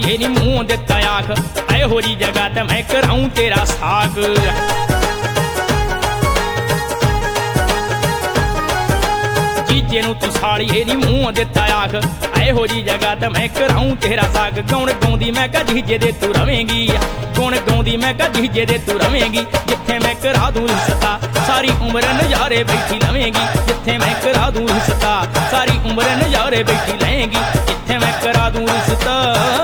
ये नी मूंह दिता आख एहो जी जगह ते मैं कराऊं तेरा साग। जीजे नूं तू साली ये नी मूंह दिता आख एहो जी जगह ते मैं कराऊं तेरा साग। गुण गाउंदी मैं कह जीजे दे तू रवेंगी, गुण गाउंदी मैं कह जीजे दे तू रवेंगी। जिथे मैं करा दूं रिश्ता सारी उम्र नज़ारे बैठी लवेंगी, जिथे मैं करा दूं रिश्ता सारी उम्र नज़ारे बैठी लेंगी, जिथे मैं करा दूं रिश्ता।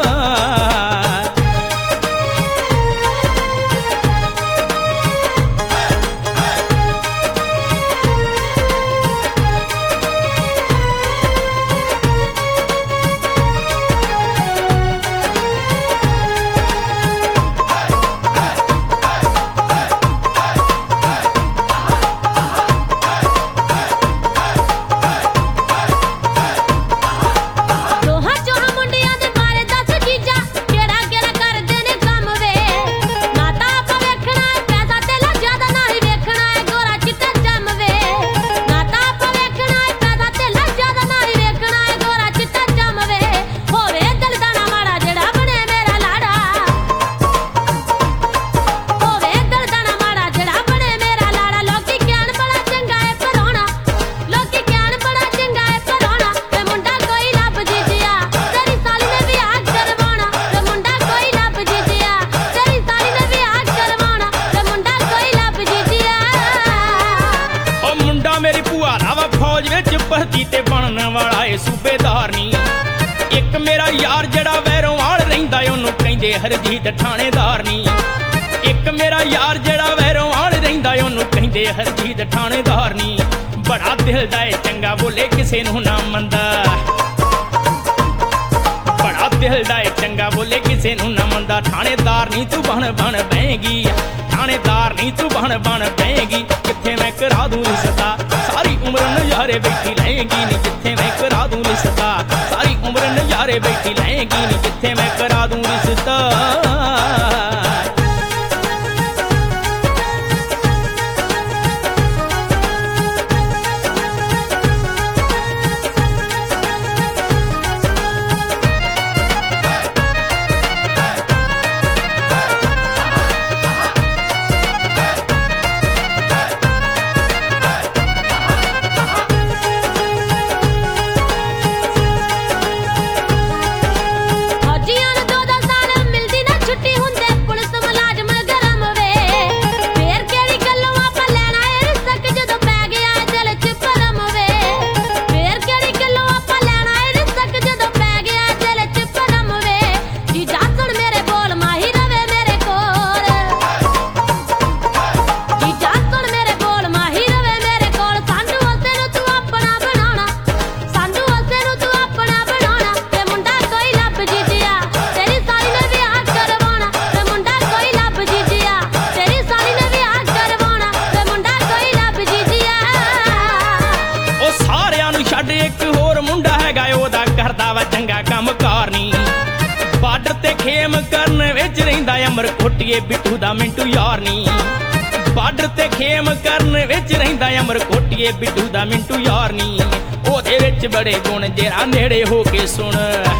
भर्ती ते बनन वाला है सूबेदार नी। एक मेरा यार जड़ा वैरों वाल रहिंदा ओनू कहिंदे हरजीत थानेदार नी। एक मेरा यार जड़ा वैरों वाल रहिंदा ओनू कहिंदे हरजीत थानेदार नी। बड़ा दिल दा है चंगा बोले किसे नू ना मंदा, बड़ा दिल दा है चंगा बोले किसे नू ना मंदा। थानेदार नी तू बन बन बहेगी, थानेदार नी तू बन बन बहेगी। किथे मैं करा दूं रिश्ता सारी उम्र नज़ारे बैठी लेंगी नी, जिथे मैं करा दूं रिश्ता सारी उम्र नज़ारे बैठी लेंगी नी, जिथे मैं करा दूं रिश्ता। बार्डर ते खेम करन विच रहिंदा अमर कोटिए बिट्टू दा मिंटू यार नी। बार्डर ते खेम करन विच रहिंदा अमर कोटिए बिट्टू दा मिंटू यार नी। ओदे विच बड़े गुण जेरा नेड़े हो के सुन,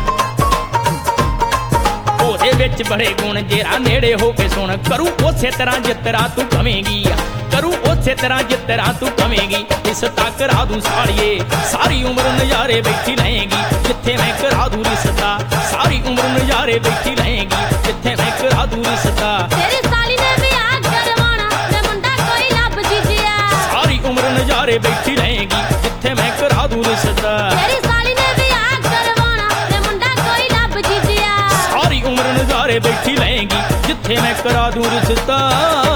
ओदे विच बड़े गुण जेरा नेड़े हो के सुन। करूं उसे तरह जितरा तू कवेंगी, करूं उसे तरह जितरा तू कवेंगी। रिश्ता करा दूं सालिए सारी उम्र नज़ारे बैठी लेंगी, जिथे मैं करा दूं रिश्ता सारी उम्र नज़ारे बैठी लेंगी, जिथे मैं करा दूं रिश्ता। तेरी साली ने विआह करवाना ते मुंडा कोई लभ जीजिया, सारी उम्र नज़ारे बैठी लेंगी, जिथे मैं करा दूं रिश्ता। तेरी साली ने विआह करवाना ते मुंडा कोई लभ जीजिया, सारी उम्र नज़ारे बैठी लेंगी, जिथे मैं करा दूं रिश्ता।